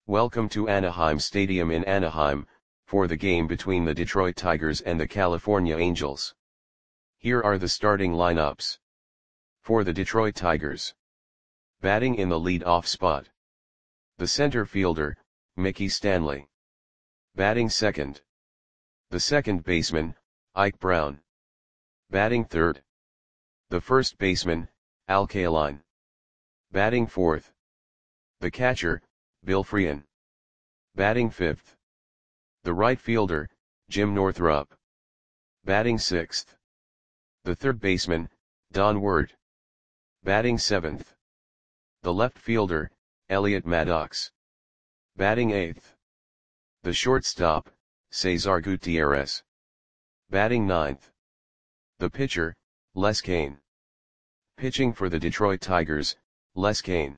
Welcome to Anaheim Stadium in Anaheim, for the game between the Detroit Tigers and the California Angels. Here are the starting lineups. For the Detroit Tigers. Batting in the lead-off spot. The center fielder, Mickey Stanley. Batting second. The second baseman, Ike Brown. Batting third. The first baseman, Al Kaline. Batting fourth. The catcher, Bill Frein. Batting fifth. The right fielder, Jim Northrup. Batting sixth. The third baseman, Don Ward. Batting seventh. The left fielder, Elliot Maddox. Batting eighth. The shortstop, Cesar Gutierrez. Batting ninth. The pitcher, Les Cain. Pitching for the Detroit Tigers, Les Cain.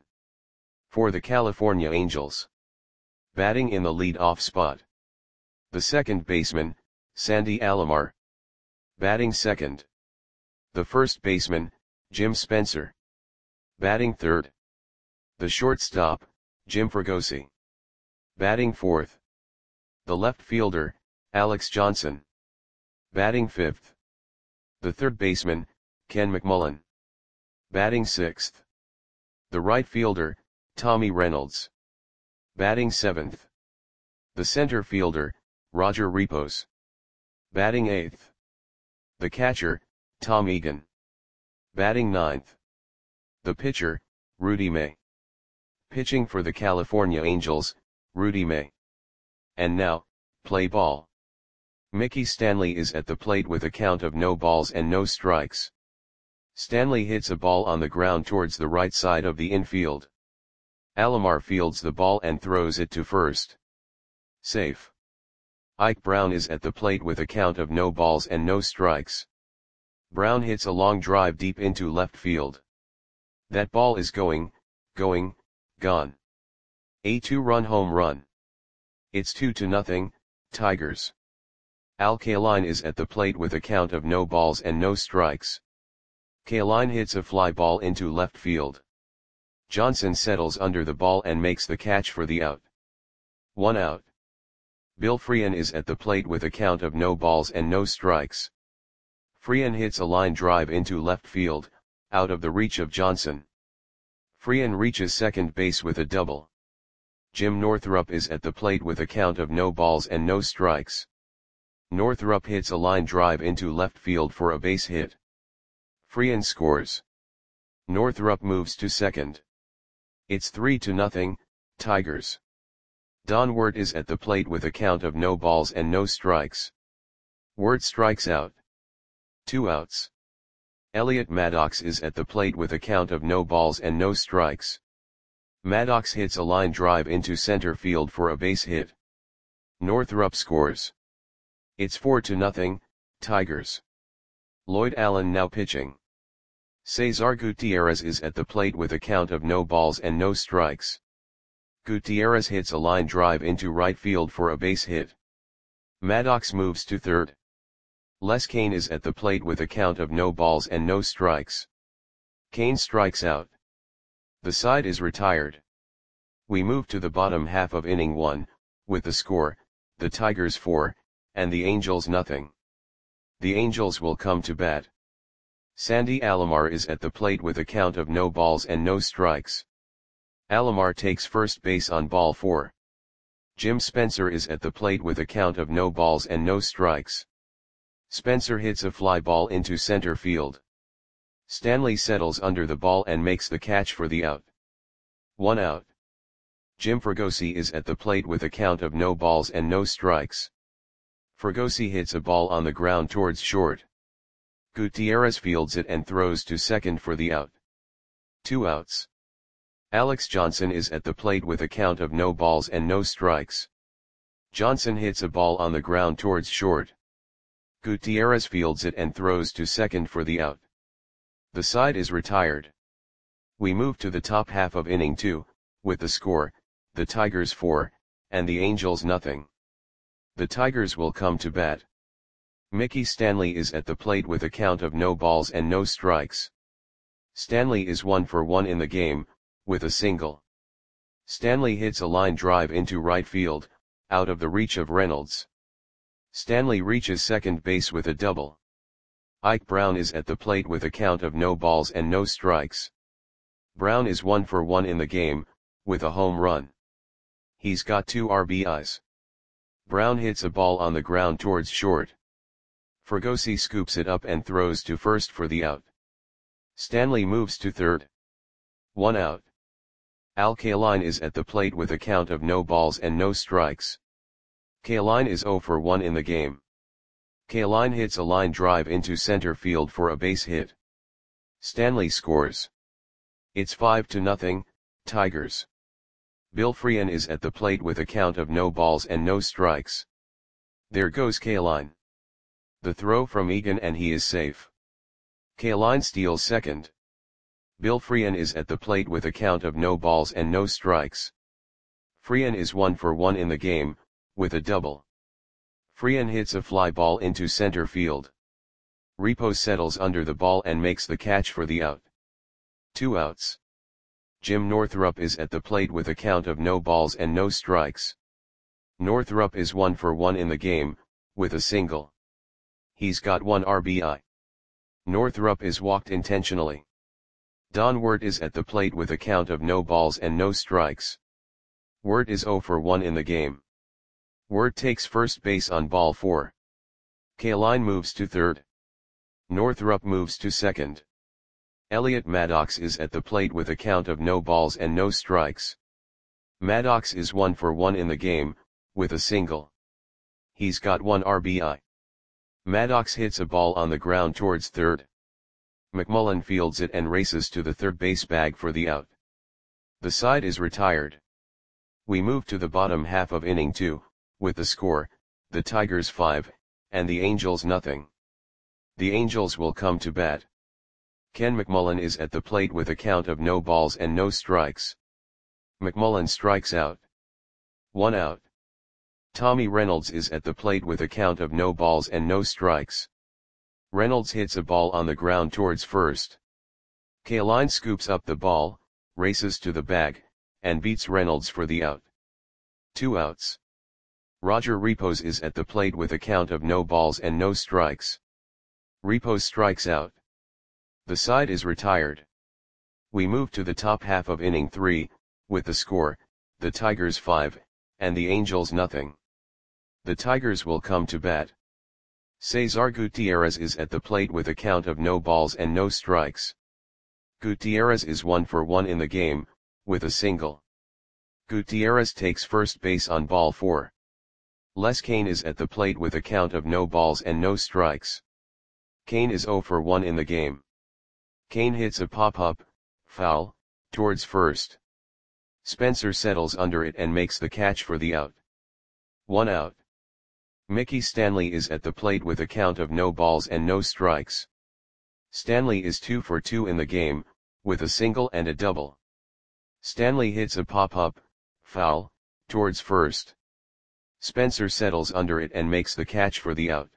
For the California Angels. Batting in the lead-off spot. The second baseman, Sandy Alomar. Batting second. The first baseman, Jim Spencer. Batting third. The shortstop, Jim Fregosi. Batting fourth. The left fielder, Alex Johnson. Batting fifth. The third baseman, Ken McMullen. Batting sixth. The right fielder, Tommy Reynolds. Batting seventh. The center fielder, Roger Repos. Batting eighth. The catcher, Tom Egan. Batting ninth. The pitcher, Rudy May. Pitching for the California Angels, Rudy May. And now, play ball. Mickey Stanley is at the plate with a count of no balls and no strikes. Stanley hits a ball on the ground towards the right side of the infield. Alomar fields the ball and throws it to first. Safe. Ike Brown is at the plate with a count of no balls and no strikes. Brown hits a long drive deep into left field. That ball is gone. A 2-run home run. It's 2-0, Tigers. Al Kaline is at the plate with a count of no balls and no strikes. Kaline hits a fly ball into left field. Johnson settles under the ball and makes the catch for the out. 1 out. Bill Frein is at the plate with a count of no balls and no strikes. Frein hits a line drive into left field, out of the reach of Johnson. Frein reaches second base with a double. Jim Northrup is at the plate with a count of no balls and no strikes. Northrup hits a line drive into left field for a base hit. Frein scores. Northrup moves to second. It's 3-0, Tigers. Don Ward is at the plate with a count of no balls and no strikes. Ward strikes out. 2 outs. Elliot Maddox is at the plate with a count of no balls and no strikes. Maddox hits a line drive into center field for a base hit. Northrup scores. It's 4-0, Tigers. Lloyd Allen now pitching. Cesar Gutierrez is at the plate with a count of no balls and no strikes. Gutierrez hits a line drive into right field for a base hit. Maddox moves to third. Les Cain is at the plate with a count of no balls and no strikes. Cain strikes out. The side is retired. We move to the bottom half of inning 1, with the score, the Tigers 4, and the Angels nothing. The Angels will come to bat. Sandy Alomar is at the plate with a count of no balls and no strikes. Alomar takes first base on ball 4. Jim Spencer is at the plate with a count of no balls and no strikes. Spencer hits a fly ball into center field. Stanley settles under the ball and makes the catch for the out. 1 out. Jim Fregosi is at the plate with a count of no balls and no strikes. Fregosi hits a ball on the ground towards short. Gutierrez fields it and throws to second for the out. 2 outs. Alex Johnson is at the plate with a count of no balls and no strikes. Johnson hits a ball on the ground towards short. Gutierrez fields it and throws to second for the out. The side is retired. We move to the top half of inning 2, with the score, the Tigers 4, and the Angels nothing. The Tigers will come to bat. Mickey Stanley is at the plate with a count of no balls and no strikes. Stanley is 1 for 1 in the game, with a single. Stanley hits a line drive into right field, out of the reach of Reynolds. Stanley reaches second base with a double. Ike Brown is at the plate with a count of no balls and no strikes. Brown is 1 for 1 in the game, with a home run. He's got 2 RBIs. Brown hits a ball on the ground towards short. Fregosi scoops it up and throws to first for the out. Stanley moves to third. 1 out. Al Kaline is at the plate with a count of no balls and no strikes. Kaline is 0 for 1 in the game. Kaline hits a line drive into center field for a base hit. Stanley scores. It's 5-0, Tigers. Bill Freehan is at the plate with a count of no balls and no strikes. There goes Kaline. The throw from Egan and he is safe. Kaline steals second. Bill Freehan is at the plate with a count of no balls and no strikes. Freehan is 1 for 1 in the game, with a double. Freehan hits a fly ball into center field. Repo settles under the ball and makes the catch for the out. 2 outs. Jim Northrup is at the plate with a count of no balls and no strikes. Northrup is 1 for 1 in the game, with a single. He's got 1 RBI. Northrup is walked intentionally. Don Wirt is at the plate with a count of no balls and no strikes. Wirt is 0 for 1 in the game. Wirt takes first base on ball 4. Kaline moves to third. Northrup moves to second. Elliot Maddox is at the plate with a count of no balls and no strikes. Maddox is 1 for 1 in the game, with a single. He's got 1 RBI. Maddox hits a ball on the ground towards third. McMullen fields it and races to the third base bag for the out. The side is retired. We move to the bottom half of inning 2, with the score, the Tigers 5, and the Angels nothing. The Angels will come to bat. Ken McMullen is at the plate with a count of no balls and no strikes. McMullen strikes out. 1 out. Tommy Reynolds is at the plate with a count of no balls and no strikes. Reynolds hits a ball on the ground towards first. Kaline scoops up the ball, races to the bag, and beats Reynolds for the out. 2 outs. Roger Repos is at the plate with a count of no balls and no strikes. Repos strikes out. The side is retired. We move to the top half of inning 3, with the score, the Tigers 5, and the Angels nothing. The Tigers will come to bat. Cesar Gutierrez is at the plate with a count of no balls and no strikes. Gutierrez is 1 for 1 in the game, with a single. Gutierrez takes first base on ball 4. Les Kane is at the plate with a count of no balls and no strikes. Kane is 0 for 1 in the game. Kane hits a pop-up, foul, towards first. Spencer settles under it and makes the catch for the out. 1 out. Mickey Stanley is at the plate with a count of no balls and no strikes. Stanley is 2 for 2 in the game, with a single and a double. Stanley hits a pop-up, foul, towards first. Spencer settles under it and makes the catch for the out.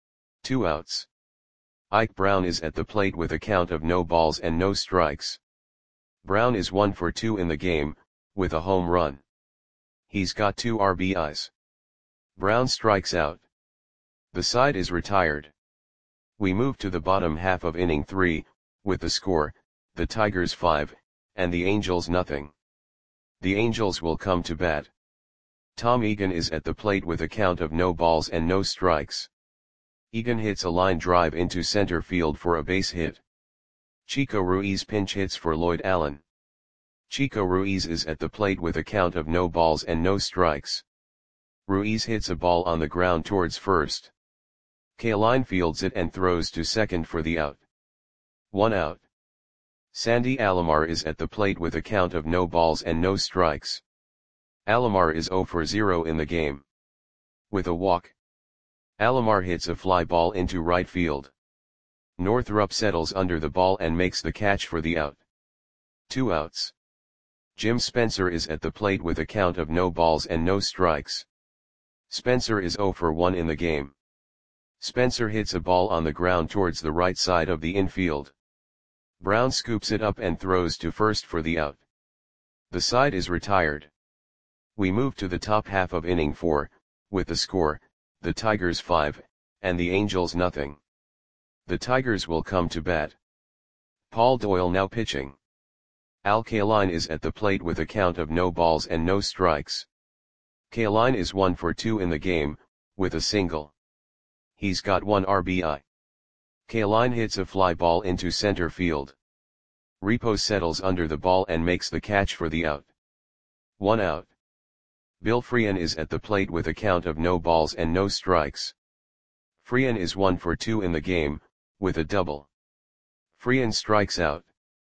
2 outs. Ike Brown is at the plate with a count of no balls and no strikes. Brown is 1 for 2 in the game, with a home run. He's got 2 RBIs. Brown strikes out. The side is retired. We move to the bottom half of inning 3, with the score, the Tigers 5, and the Angels nothing. The Angels will come to bat. Tom Egan is at the plate with a count of no balls and no strikes. Egan hits a line drive into center field for a base hit. Chico Ruiz pinch hits for Lloyd Allen. Chico Ruiz is at the plate with a count of no balls and no strikes. Ruiz hits a ball on the ground towards first. Kaline fields it and throws to second for the out. 1 out. Sandy Alomar is at the plate with a count of no balls and no strikes. Alomar is 0 for 0 in the game. With a walk. Alomar hits a fly ball into right field. Northrup settles under the ball and makes the catch for the out. 2 outs. Jim Spencer is at the plate with a count of no balls and no strikes. Spencer is 0 for 1 in the game. Spencer hits a ball on the ground towards the right side of the infield. Brown scoops it up and throws to first for the out. The side is retired. We move to the top half of inning 4, with the score, the Tigers 5, and the Angels nothing. The Tigers will come to bat. Paul Doyle now pitching. Al Kaline is at the plate with a count of no balls and no strikes. Kaline is 1 for 2 in the game, with a single. He's got 1 RBI. Kaline hits a fly ball into center field. Repos settles under the ball and makes the catch for the out. 1 out. Bill Freehan is at the plate with a count of no balls and no strikes. Freehan is 1 for 2 in the game, with a double. Freehan strikes out.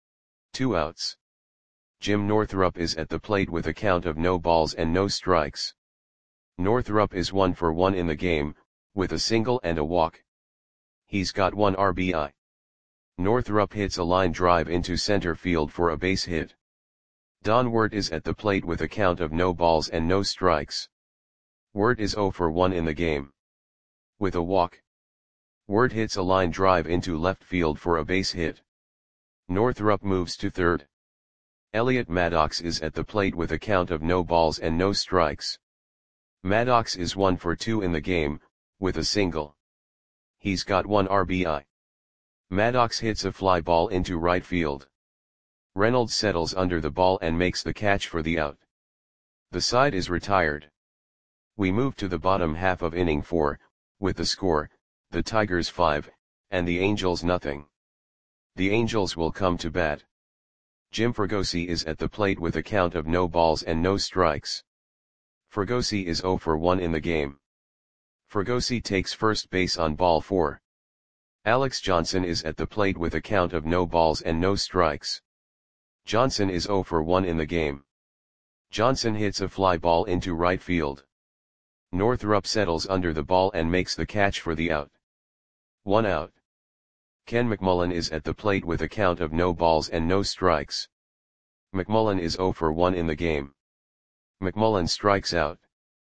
2 outs. Jim Northrup is at the plate with a count of no balls and no strikes. Northrup is 1 for 1 in the game, with a single and a walk. He's got 1 RBI. Northrup hits a line drive into center field for a base hit. Don Wirt is at the plate with a count of no balls and no strikes. Wirt is 0 for 1 in the game. With a walk. Wirt hits a line drive into left field for a base hit. Northrup moves to third. Elliot Maddox is at the plate with a count of no balls and no strikes. Maddox is 1 for 2 in the game, with a single. He's got 1 RBI. Maddox hits a fly ball into right field. Reynolds settles under the ball and makes the catch for the out. The side is retired. We move to the bottom half of inning 4, with the score, the Tigers 5, and the Angels nothing. The Angels will come to bat. Jim Fregosi is at the plate with a count of no balls and no strikes. Fregosi is 0 for 1 in the game. Fregosi takes first base on ball 4. Alex Johnson is at the plate with a count of no balls and no strikes. Johnson is 0 for 1 in the game. Johnson hits a fly ball into right field. Northrup settles under the ball and makes the catch for the out. 1 out. Ken McMullen is at the plate with a count of no balls and no strikes. McMullen is 0 for 1 in the game. McMullen strikes out.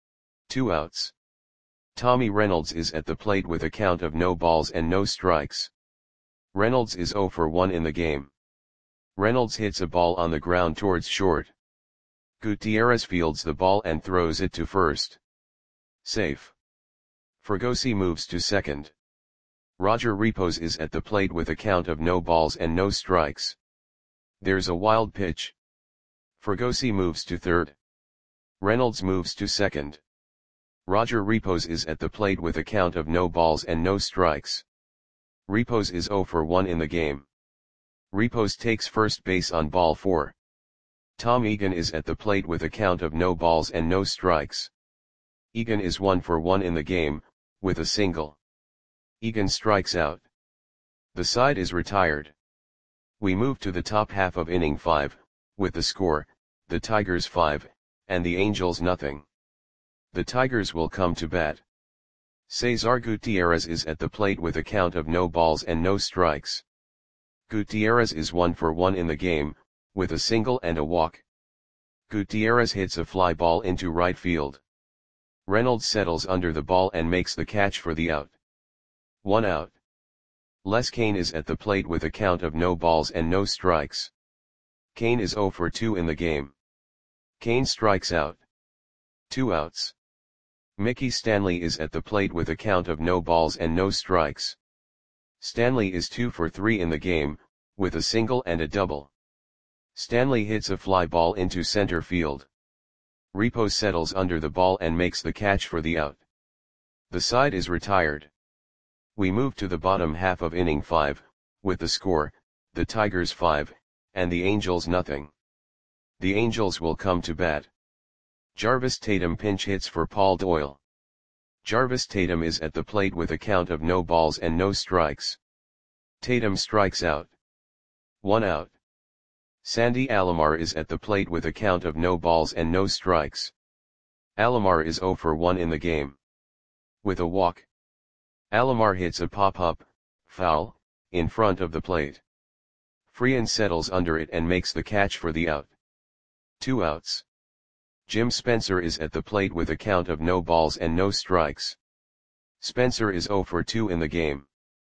2 outs. Tommy Reynolds is at the plate with a count of no balls and no strikes. Reynolds is 0 for 1 in the game. Reynolds hits a ball on the ground towards short. Gutierrez fields the ball and throws it to first. Safe. Fregosi moves to second. Roger Repos is at the plate with a count of no balls and no strikes. There's a wild pitch. Fregosi moves to third. Reynolds moves to second. Roger Repos is at the plate with a count of no balls and no strikes. Repos is 0 for 1 in the game. Repos takes first base on ball 4. Tom Egan is at the plate with a count of no balls and no strikes. Egan is 1 for 1 in the game, with a single. Egan strikes out. The side is retired. We move to the top half of inning 5, with the score, the Tigers 5, and the Angels nothing. The Tigers will come to bat. Cesar Gutierrez is at the plate with a count of no balls and no strikes. Gutierrez is 1 for 1 in the game, with a single and a walk. Gutierrez hits a fly ball into right field. Reynolds settles under the ball and makes the catch for the out. 1 out. Les Cain is at the plate with a count of no balls and no strikes. Cain is 0 for 2 in the game. Cain strikes out. 2 outs. Mickey Stanley is at the plate with a count of no balls and no strikes. Stanley is 2 for 3 in the game, with a single and a double. Stanley hits a fly ball into center field. Repos settles under the ball and makes the catch for the out. The side is retired. We move to the bottom half of inning 5, with the score, the Tigers 5, and the Angels nothing. The Angels will come to bat. Jarvis Tatum pinch hits for Paul Doyle. Jarvis Tatum is at the plate with a count of no balls and no strikes. Tatum strikes out. 1 out. Sandy Alomar is at the plate with a count of no balls and no strikes. Alomar is 0 for 1 in the game. With a walk. Alomar hits a pop-up, foul, in front of the plate. Freehan settles under it and makes the catch for the out. 2 outs. Jim Spencer is at the plate with a count of no balls and no strikes. Spencer is 0 for 2 in the game.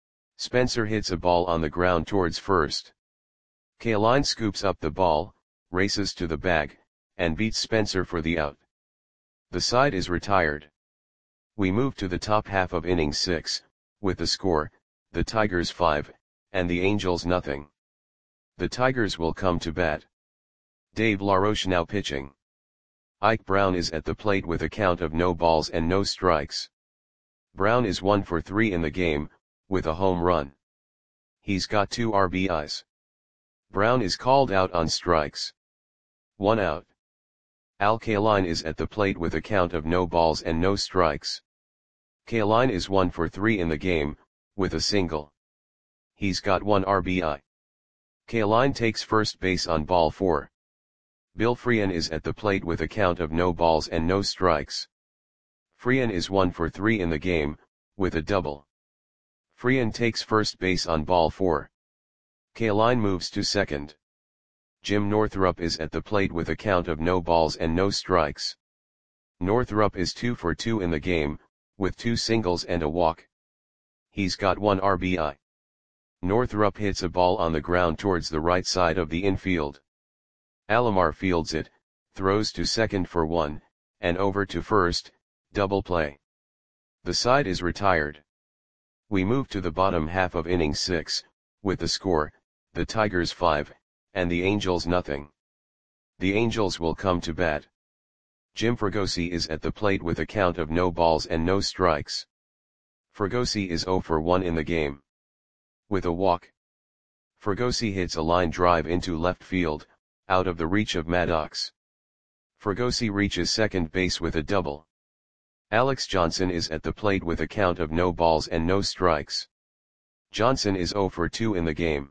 Spencer hits a ball on the ground towards first. Kaline scoops up the ball, races to the bag, and beats Spencer for the out. The side is retired. We move to the top half of inning 6, with the score, the Tigers 5, and the Angels nothing. The Tigers will come to bat. Dave LaRoche now pitching. Ike Brown is at the plate with a count of no balls and no strikes. Brown is 1 for 3 in the game, with a home run. He's got 2 RBIs. Brown is called out on strikes. 1 out. Al Kaline is at the plate with a count of no balls and no strikes. Kaline is 1 for 3 in the game, with a single. He's got 1 RBI. Kaline takes first base on ball 4. Bill Freehan is at the plate with a count of no balls and no strikes. Freehan is 1 for 3 in the game, with a double. Freehan takes first base on ball 4. Kaline moves to second. Jim Northrup is at the plate with a count of no balls and no strikes. Northrup is 2 for 2 in the game, with 2 singles and a walk. He's got 1 RBI. Northrup hits a ball on the ground towards the right side of the infield. Alomar fields it, throws to second for 1, and over to first, double play. The side is retired. We move to the bottom half of inning 6, with the score, the Tigers 5, and the Angels nothing. The Angels will come to bat. Jim Fregosi is at the plate with a count of no balls and no strikes. Fregosi is 0 for 1 in the game. With a walk. Fregosi hits a line drive into left field, out of the reach of Maddox. Fregosi reaches second base with a double. Alex Johnson is at the plate with a count of no balls and no strikes. Johnson is 0 for 2 in the game.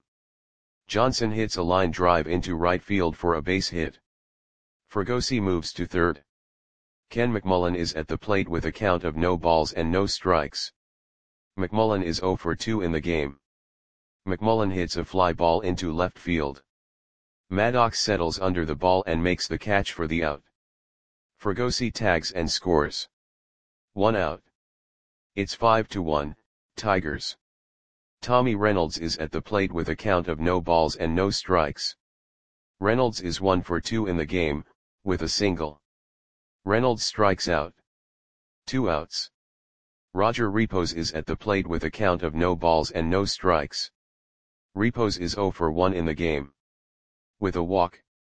Johnson hits a line drive into right field for a base hit. Fregosi moves to third. Ken McMullen is at the plate with a count of no balls and no strikes. McMullen is 0 for 2 in the game. McMullen hits a fly ball into left field. Maddox settles under the ball and makes the catch for the out. Fregosi tags and scores. 1 out. It's 5-1, Tigers. Tommy Reynolds is at the plate with a count of no balls and no strikes. Reynolds is 1 for 2 in the game, with a single. Reynolds strikes out. 2 outs. Roger Repos is at the plate with a count of no balls and no strikes. Repos is 0 for 1 in the game. With a walk.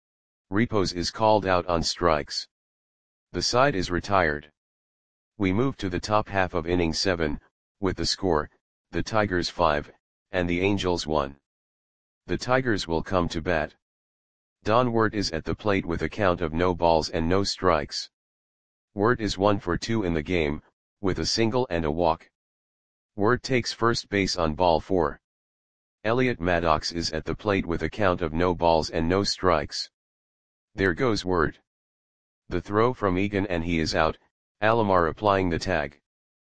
Repos is called out on strikes. The side is retired. We move to the top half of inning 7, with the score, the Tigers 5, and the Angels 1. The Tigers will come to bat. Don Wirt is at the plate with a count of no balls and no strikes. Wirt is 1 for 2 in the game, with a single and a walk. Wirt takes first base on ball 4. Elliot Maddox is at the plate with a count of no balls and no strikes. There goes Wirt. The throw from Egan and he is out, Alomar applying the tag.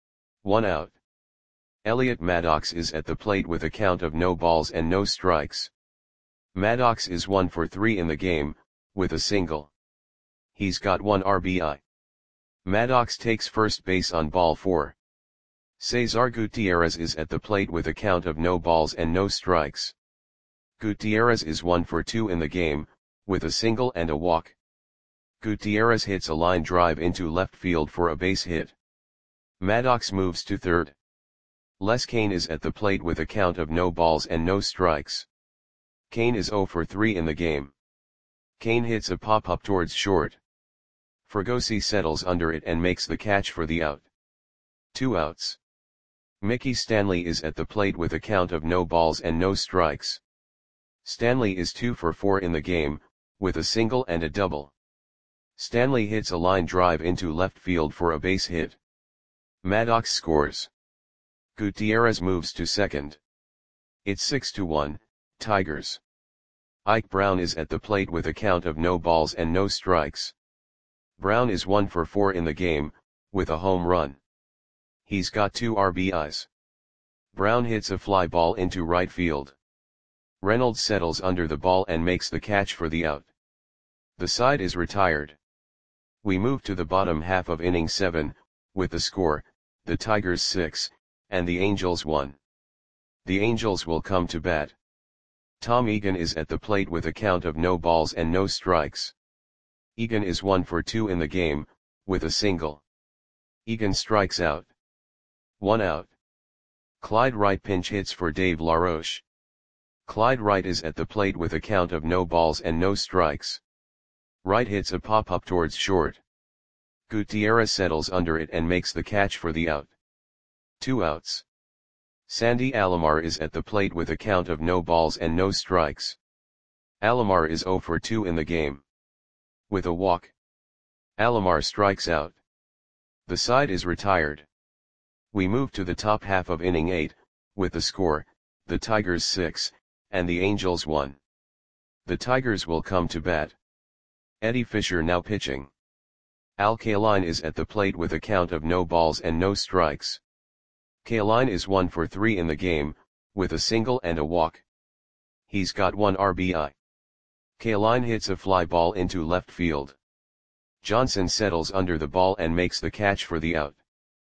1 out. Elliot Maddox is at the plate with a count of no balls and no strikes. Maddox is 1 for 3 in the game, with a single. He's got 1 RBI. Maddox takes first base on ball 4. Cesar Gutierrez is at the plate with a count of no balls and no strikes. Gutierrez is 1 for 2 in the game, with a single and a walk. Gutierrez hits a line drive into left field for a base hit. Maddox moves to third. Les Kane is at the plate with a count of no balls and no strikes. Kane is 0 for 3 in the game. Kane hits a pop-up towards short. Fregosi settles under it and makes the catch for the out. 2 outs. Mickey Stanley is at the plate with a count of no balls and no strikes. Stanley is 2 for 4 in the game, with a single and a double. Stanley hits a line drive into left field for a base hit. Maddox scores. Gutierrez moves to second. It's 6-1, Tigers. Ike Brown is at the plate with a count of no balls and no strikes. Brown is 1 for 4 in the game, with a home run. He's got 2 RBIs. Brown hits a fly ball into right field. Reynolds settles under the ball and makes the catch for the out. The side is retired. We move to the bottom half of inning 7, with the score, the Tigers 6, and the Angels 1. The Angels will come to bat. Tom Egan is at the plate with a count of no balls and no strikes. Egan is 1 for 2 in the game, with a single. Egan strikes out. 1 out. Clyde Wright pinch hits for Dave LaRoche. Clyde Wright is at the plate with a count of no balls and no strikes. Wright hits a pop-up towards short. Gutierrez settles under it and makes the catch for the out. 2 outs. Sandy Alomar is at the plate with a count of no balls and no strikes. Alomar is 0 for 2 in the game. With a walk, Alomar strikes out. The side is retired. We move to the top half of inning 8, with the score, the Tigers 6, and the Angels 1. The Tigers will come to bat. Eddie Fisher now pitching. Al Kaline is at the plate with a count of no balls and no strikes. Kaline is 1 for 3 in the game, with a single and a walk. He's got 1 RBI. Kaline hits a fly ball into left field. Johnson settles under the ball and makes the catch for the out.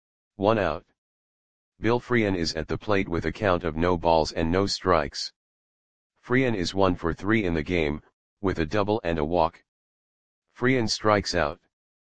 1 out. Bill Freehan is at the plate with a count of no balls and no strikes. Freehan is 1 for 3 in the game, with a double and a walk. Freehan strikes out.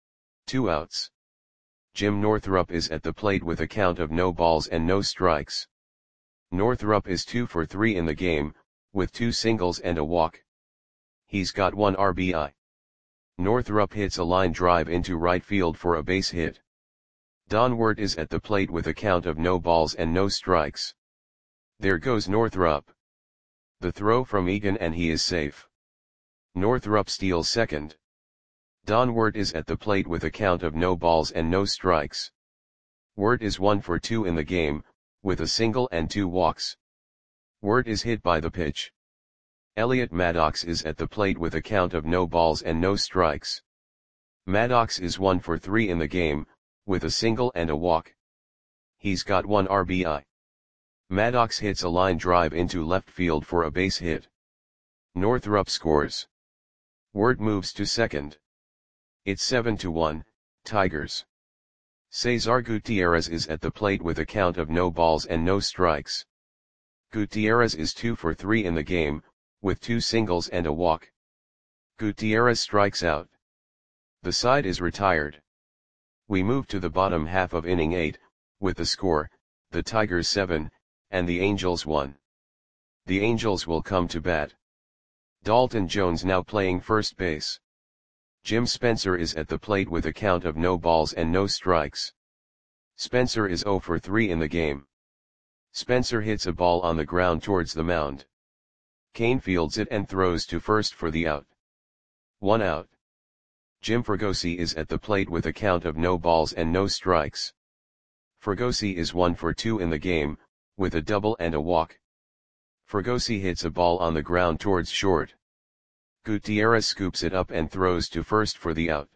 2 outs. Jim Northrup is at the plate with a count of no balls and no strikes. Northrup is 2 for 3 in the game, with 2 singles and a walk. He's got 1 RBI. Northrup hits a line drive into right field for a base hit. Don Wirt is at the plate with a count of no balls and no strikes. There goes Northrup. The throw from Egan and he is safe. Northrup steals second. Don Wirt is at the plate with a count of no balls and no strikes. Wirt is 1 for 2 in the game, with a single and 2 walks. Wirt is hit by the pitch. Elliot Maddox is at the plate with a count of no balls and no strikes. Maddox is 1 for 3 in the game, with a single and a walk. He's got 1 RBI. Maddox hits a line drive into left field for a base hit. Northrup scores. Wirt moves to second. It's 7-1, Tigers. Cesar Gutierrez is at the plate with a count of no balls and no strikes. Gutierrez is 2 for 3 in the game, with 2 singles and a walk. Gutierrez strikes out. The side is retired. We move to the bottom half of inning 8, with the score, the Tigers 7, and the Angels 1. The Angels will come to bat. Dalton Jones now playing first base. Jim Spencer is at the plate with a count of no balls and no strikes. Spencer is 0 for 3 in the game. Spencer hits a ball on the ground towards the mound. Kane fields it and throws to first for the out. 1 out. Jim Fregosi is at the plate with a count of no balls and no strikes. Fregosi is 1 for 2 in the game, with a double and a walk. Fregosi hits a ball on the ground towards short. Gutierrez scoops it up and throws to first for the out.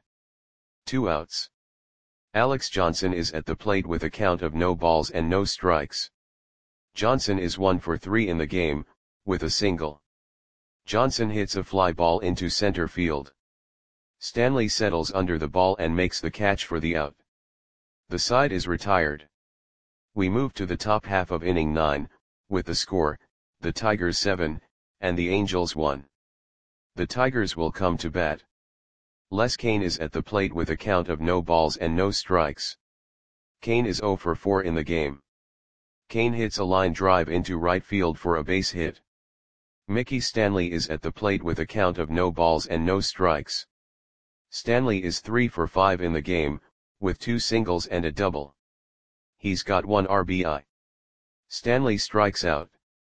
2 outs. Alex Johnson is at the plate with a count of no balls and no strikes. Johnson is 1 for 3 in the game, with a single. Johnson hits a fly ball into center field. Stanley settles under the ball and makes the catch for the out. The side is retired. We move to the top half of inning 9, with the score, the Tigers 7, and the Angels 1. The Tigers will come to bat. Les Kane is at the plate with a count of no balls and no strikes. Kane is 0 for 4 in the game. Kane hits a line drive into right field for a base hit. Mickey Stanley is at the plate with a count of no balls and no strikes. Stanley is 3 for 5 in the game, with 2 singles and a double. He's got 1 RBI. Stanley strikes out.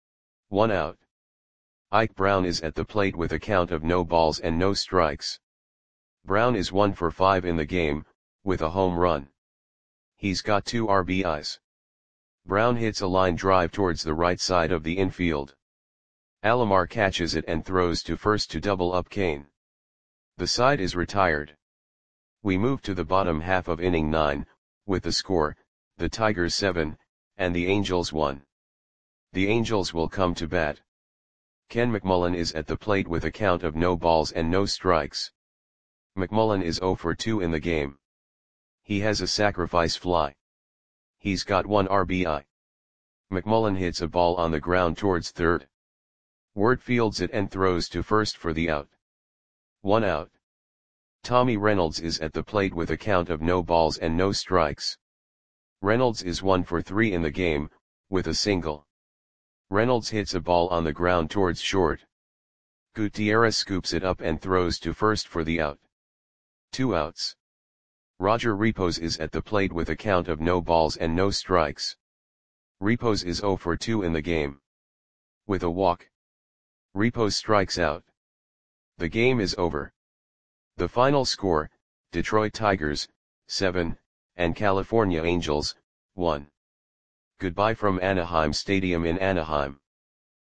1 out. Ike Brown is at the plate with a count of no balls and no strikes. Brown is 1 for 5 in the game, with a home run. He's got 2 RBIs. Brown hits a line drive towards the right side of the infield. Alomar catches it and throws to first to double up Kane. The side is retired. We move to the bottom half of inning 9, with the score, the Tigers 7, and the Angels 1. The Angels will come to bat. Ken McMullen is at the plate with a count of no balls and no strikes. McMullen is 0 for 2 in the game. He has a sacrifice fly. He's got 1 RBI. McMullen hits a ball on the ground towards third. Wirt fields it and throws to first for the out. 1 out. Tommy Reynolds is at the plate with a count of no balls and no strikes. Reynolds is 1 for 3 in the game, with a single. Reynolds hits a ball on the ground towards short. Gutierrez scoops it up and throws to first for the out. 2 outs. Roger Repos is at the plate with a count of no balls and no strikes. Repos is 0 for 2 in the game. With a walk. Repos strikes out. The game is over. The final score, Detroit Tigers, 7, and California Angels, 1. Goodbye from Anaheim Stadium in Anaheim.